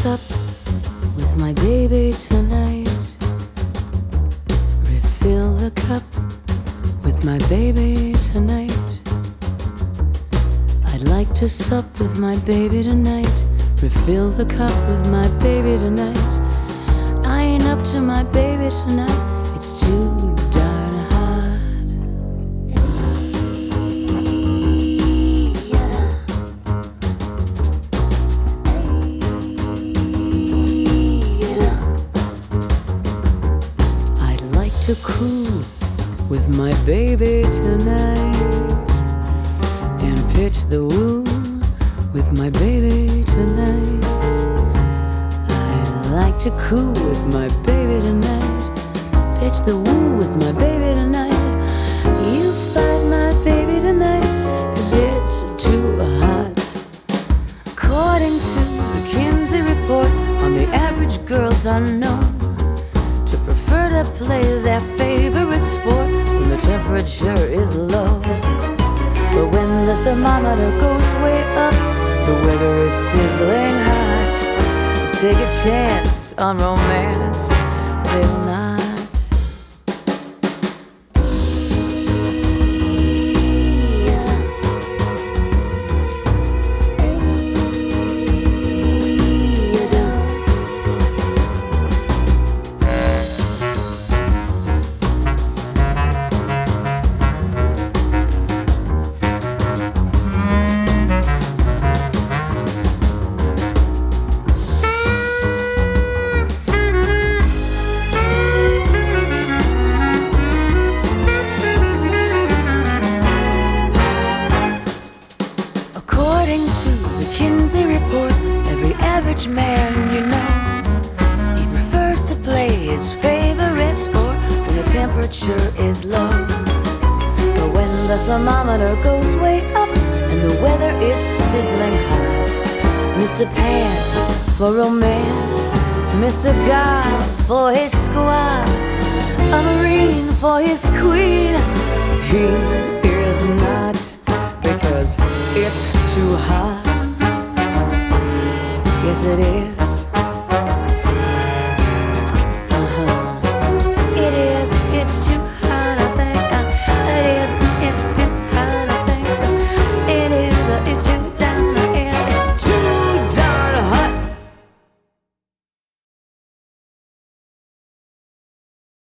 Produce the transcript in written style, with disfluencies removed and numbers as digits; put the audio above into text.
sup with my baby tonight. Refill the cup with my baby tonight. I'd like to sup with my baby tonight. Refill the cup with my baby tonight. I ain't up to my baby tonight. It's too darn hot. I'd like to cool with my baby tonight and pitch the woo with my baby tonight. I'd like to cool with my baby tonight, pitch the woo with my baby tonight. You find my baby tonight, 'cause it's too hot. According to the Kinsey report, on the average girls are known to prefer to play their favorite sport when the temperature is low. But when the thermometer goes way up, the weather is sizzling hot. Take a chance on romance, they will not. According to the Kinsey report, every average man you know, he prefers to play his favorite sport when the temperature is low. But when the thermometer goes way up and the weather is sizzling hot, Mr. Pants for romance, Mr. God for his squad, a Marine for his queen, he is not, because it's too hot. Yes, it is.